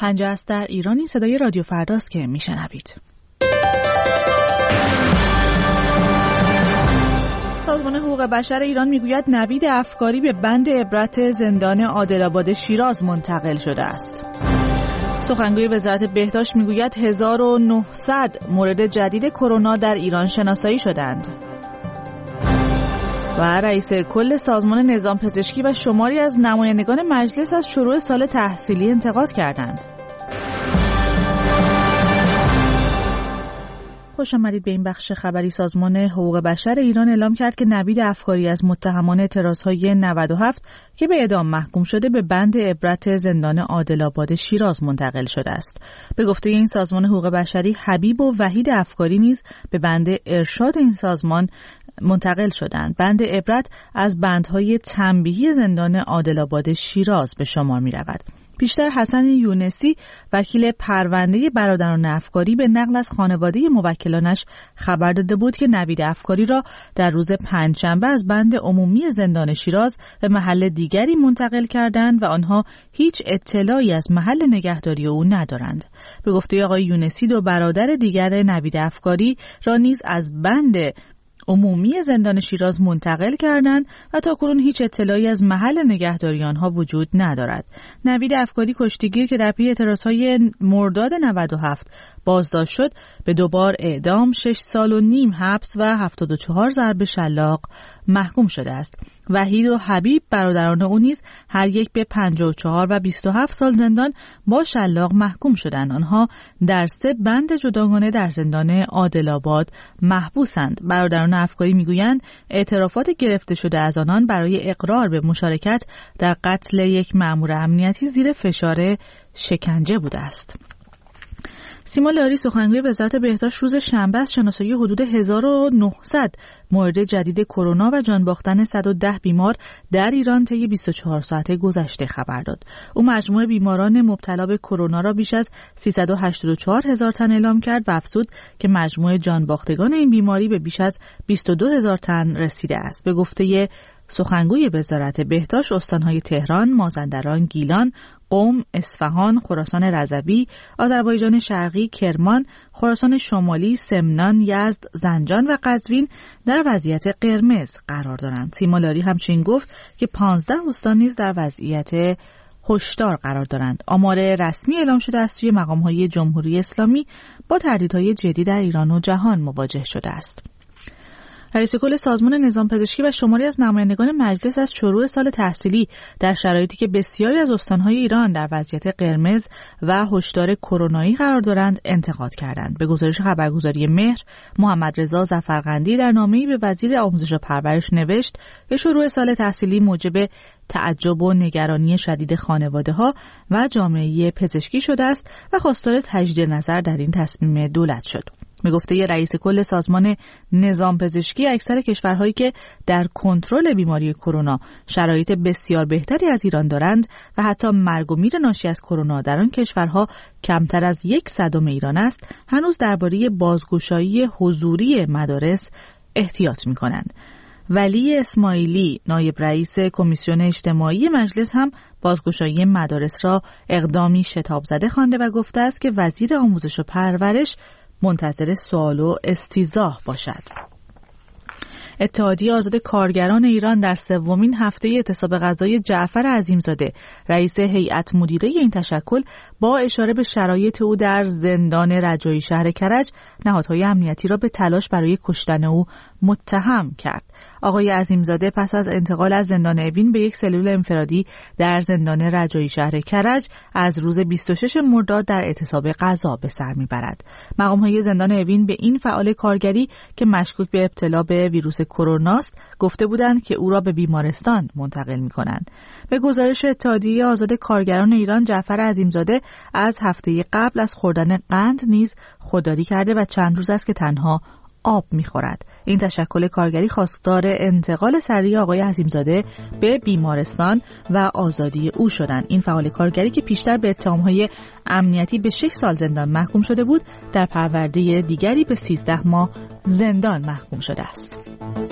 پنجه است در ایرانی صدای رادیو فرداست که میشنوید. سازمان حقوق بشر ایران میگوید نوید افکاری به بند عبرت زندان عادل‌آباد شیراز منتقل شده است. سخنگوی وزارت بهداشت میگوید 1900 مورد جدید کرونا در ایران شناسایی شدند. و رئیس کل سازمان نظام پزشکی و شماری از نمایندگان مجلس از شروع سال تحصیلی انتقاد کردند. خوش آمدید به این بخش خبری. سازمان حقوق بشر ایران اعلام کرد که نوید افکاری از متهمان اعتراضهای 97 که به اعدام محکوم شده به بند عبرت زندان عادل‌آباد شیراز منتقل شده است. به گفته این سازمان حقوق بشری، حبیب و وحید افکاری نیز به بند ارشاد این سازمان منتقل شدند. بند عبرت از بندهای تنبیهی زندان عادل‌آباد شیراز به شمار می رود. پیشتر حسن یونسی وکیل پرونده برادران افکاری به نقل از خانواده موکلانش خبر داده بود که نوید افکاری را در روز پنجشنبه از بند عمومی زندان شیراز به محل دیگری منتقل کردند و آنها هیچ اطلاعی از محل نگهداری او ندارند. به گفته آقای یونسی، دو برادر دیگر نوید افکاری را نیز از بند عمومی زندان شیراز منتقل کردند و تاکنون هیچ اطلاعی از محل نگهداری آنها وجود ندارد. نوید افکاری کشتیگیر که در پی اعتراضهای مرداد 97 بازداشت شد، به 2 بار اعدام، 6 سال و نیم حبس و 74 ضرب شلاق محکوم شده است. وحید و حبیب برادران او نیز هر یک به 54 و 27 سال زندان با شلاق محکوم شدند. آنها در 3 بند جداگانه در زندان عادل‌آباد محبوسند. برادران افکاری میگویند اعترافات گرفته شده از آنان برای اقرار به مشارکت در قتل یک مأمور امنیتی زیر فشار شکنجه بوده است. سیما لاری سخنگوی وزارت بهداشت روز شنبه از شناسایی حدود 1900 مورد جدید کرونا و جان باختن 110 بیمار در ایران طی 24 ساعت گذشته خبر داد. او مجموع بیماران مبتلا به کرونا را بیش از 384,000 تن اعلام کرد و افزود که مجموع جان باختگان این بیماری به بیش از 22,000 تن رسیده است. به گفته سخنگوی وزارت بهداشت، استانهای تهران، مازندران، گیلان، قم، اصفهان، خراسان رضوی، آذربایجان شرقی، کرمان، خراسان شمالی، سمنان، یزد، زنجان و قزوین در وضعیت قرمز قرار دارند. سیما لاری همچنین گفت که 15 استان نیز در وضعیت هشدار قرار دارند. آمار رسمی اعلام شده است سوی مقام‌های جمهوری اسلامی با تهدیدهای جدی در ایران و جهان مواجه شده است. رئیس کل سازمان نظام پزشکی و شماری از نمایندگان مجلس از شروع سال تحصیلی در شرایطی که بسیاری از استانهای ایران در وضعیت قرمز و هشدار کرونایی قرار دارند انتقاد کردند. به گزارش خبرگزاری مهر، محمد رضا ظفرقندی در نامه‌ای به وزیر آموزش و پرورش نوشت که شروع سال تحصیلی موجب تعجب و نگرانی شدید خانواده‌ها و جامعه پزشکی شده است و خواستار تجدید نظر در این تصمیم دولت شد. به گفته رئیس کل سازمان نظام پزشکی، اکثر کشورهایی که در کنترل بیماری کرونا شرایط بسیار بهتری از ایران دارند و حتی مرگ و میر ناشی از کرونا در آن کشورها کمتر از 1/100 ایران است، هنوز درباره بازگشایی حضوری مدارس احتیاط می‌کنند. ولی اسماعیلی، نایب رئیس کمیسیون اجتماعی مجلس، هم بازگشایی مدارس را اقدامی شتاب زده خوانده و گفته است که وزیر آموزش و پرورش منتظر سوال و استیضاح باشد. اتحادیه آزاد کارگران ایران در 3مین هفته اعتصاب غذایی جعفر عظیمزاده، رئیس هیئت مدیره این تشکل، با اشاره به شرایط او در زندان رجایی شهر کرج، نهادهای امنیتی را به تلاش برای کشتن او متهم کرد. آقای عظیمزاده پس از انتقال از زندان اوین به یک سلول انفرادی در زندان رجایی شهر کرج از روز 26 مرداد در اعتصاب غذا به سر میبرد. مقام‌های زندان اوین به این فعال کارگری که مشکوک به ابتلا به ویروس کرونا است گفته بودند که او را به بیمارستان منتقل می‌کنند. به گزارش اتحادیه آزاد کارگران ایران، جعفر عظیمزاده از هفته قبل از خوردن قند نیز خودداری کرده و چند روز است که تنها آب می‌خورد. این تشکل کارگری خواستار انتقال سریع آقای عظیمزاده به بیمارستان و آزادی او شدند. این فعال کارگری که پیشتر به اتهام‌های امنیتی به 6 سال زندان محکوم شده بود، در پرونده دیگری به 13 ماه زندان محکوم شده است.